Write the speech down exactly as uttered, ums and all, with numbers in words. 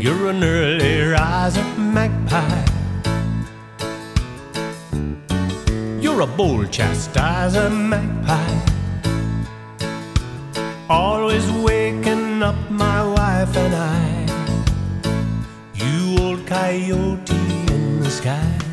You're an early riser, magpie. You're a bold chastiser, magpie. Always waking up my wife and I. You old coyote in the sky.